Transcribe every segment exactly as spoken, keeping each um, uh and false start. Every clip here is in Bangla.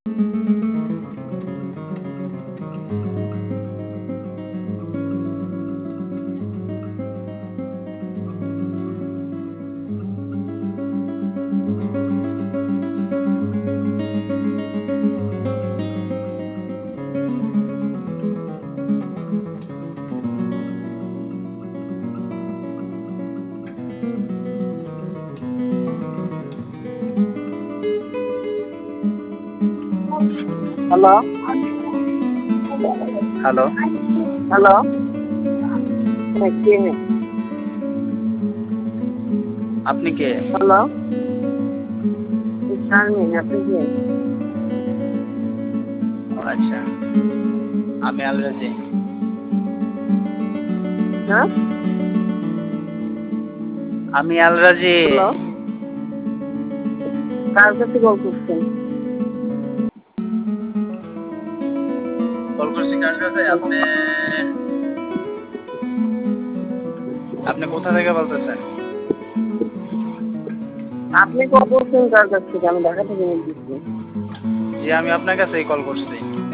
হ্যালো হ্যালো হ্যালো হ্যাঁ কে আপনি কে? হ্যালো শারমিন, আপনি কে? ও আচ্ছা, আমি আলরাজি। হ্যাঁ আমি আলরাজি। হ্যালো, কার কাছে কল করছেন? কল করছি কার কাছে? আপনি আপনি কোথা থেকে বলতেছেন? আপনি কল করছেন কার কাছ থেকে? আমি ঢাকা থেকে বলতেছি। জি, আমি আপনার কাছেই কল করছি।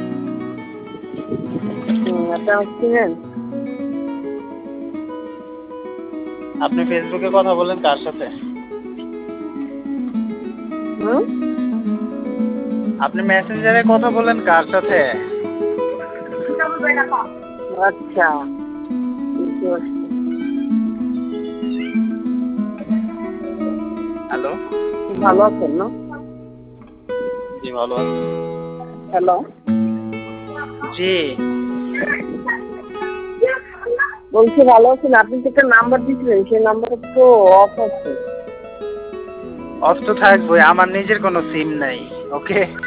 হুম, আপনি আমাকে চিনেন? আপনি ফেসবুকে কথা বলেন কার সাথে? হুম, আপনি মেসেঞ্জারে কথা বলেন কার সাথে? আচ্ছা, বুঝতে পারছি। হ্যালো। ভালো আছেন না? জি, ভালো আছি। হ্যালো, জি। বলছি ভালো আছেন? আপনি তো একটা নাম্বার দিয়েছিলেন, সেই নাম্বারটা তো অফ আছে। অফ তো থাকবোই, আমার নিজের কোনো সিম নাই। ওকে।